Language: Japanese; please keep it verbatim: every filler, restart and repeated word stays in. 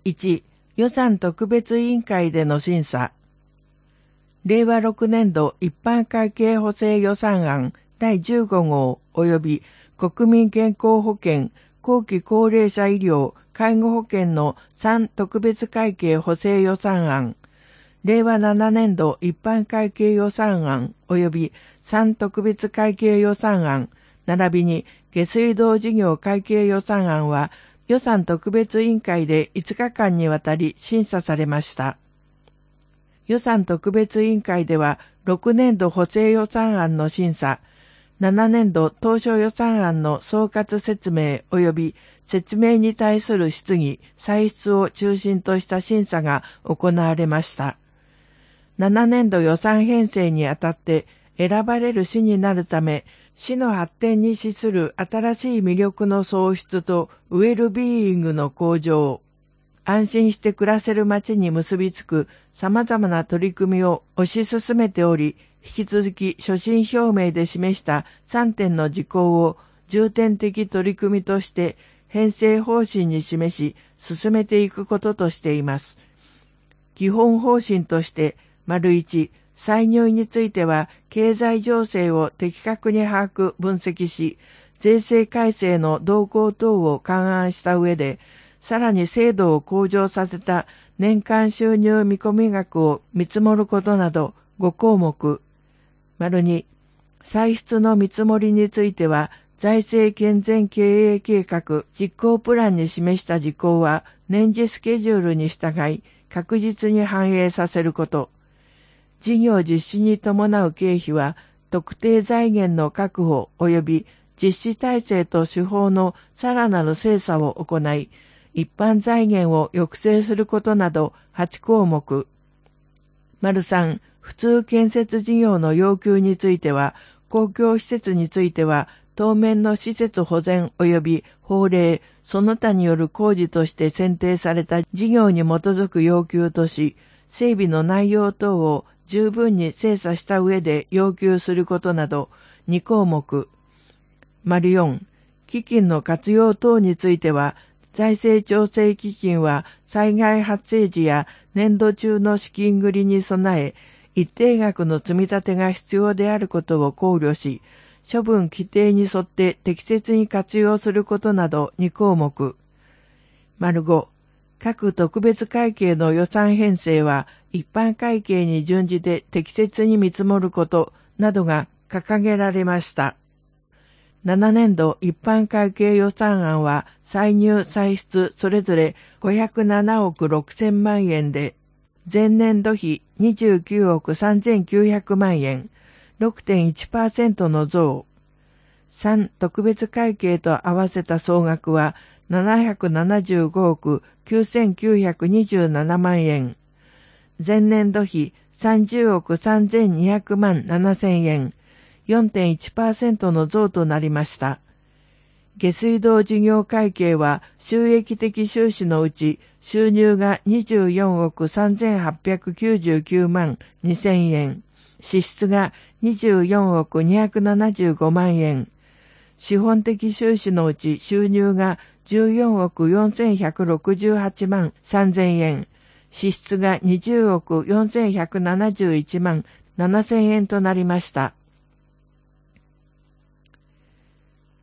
いち、予算特別委員会での審査。れいわろくねんど一般会計補正予算案だいじゅうごごう及び国民健康保険、後期高齢者医療、介護保険のさん特別会計補正予算案、れいわななねんど一般会計予算案及びさん特別会計予算案、並びに下水道事業会計予算案は予算特別委員会でいつかかんにわたり審査されました。予算特別委員会ではろくねんど補正予算案の審査、ななねんど当初予算案の総括説明及び説明に対する質疑、歳出を中心とした審査が行われました。ななねんど予算編成にあたって選ばれる市になるため、市の発展に資する新しい魅力の創出とウェルビーイングの向上、安心して暮らせる街に結びつく様々な取り組みを推し進めており、引き続き所信表明で示したさんてんの事項を重点的取り組みとして編成方針に示し進めていくこととしています。基本方針として、丸いち、歳入については経済情勢を的確に把握分析し、税制改正の動向等を勘案した上で、さらに制度を向上させた年間収入見込み額を見積もることなどごこうもく。丸に、歳出の見積もりについては、財政健全経営計画実行プランに示した事項は年次スケジュールに従い確実に反映させること。事業実施に伴う経費は特定財源の確保及び実施体制と手法のさらなる精査を行い、一般財源を抑制することなどはちこうもく。丸さん、普通建設事業の要求については、公共施設については、当面の施設保全及び法令、その他による工事として選定された事業に基づく要求とし、整備の内容等を十分に精査した上で要求することなどにこうもく。丸よん、基金の活用等については、財政調整基金は災害発生時や年度中の資金繰りに備え、一定額の積み立てが必要であることを考慮し、処分規定に沿って適切に活用することなどにこうもく。丸ご、各特別会計の予算編成は一般会計に準じて適切に見積もることなどが掲げられました。ななねんど一般会計予算案は歳入歳出それぞれごひゃくななおくろくせんまんえんで、前年度比にじゅうきゅうおくさんぜんきゅうひゃくまんえん、ろくてんいちパーセント の増。さん特別会計と合わせた総額はななひゃくななじゅうごおくきゅうせんきゅうひゃくにじゅうななまんえん。前年度比さんじゅうおくさんぜんにひゃくまんななせんえん、よんてんいちパーセント の増となりました。下水道事業会計は収益的収支のうち収入がにじゅうよんおくさんぜんはっぴゃくきゅうじゅうきゅうまんにせんえん、支出がにじゅうよんおくにひゃくななじゅうごまんえん、資本的収支のうち収入がじゅうよんおくよんせんひゃくろくじゅうはちまんさんぜんえん、支出がにじゅうおくよんせんひゃくななじゅういちまんななせんえんとなりました。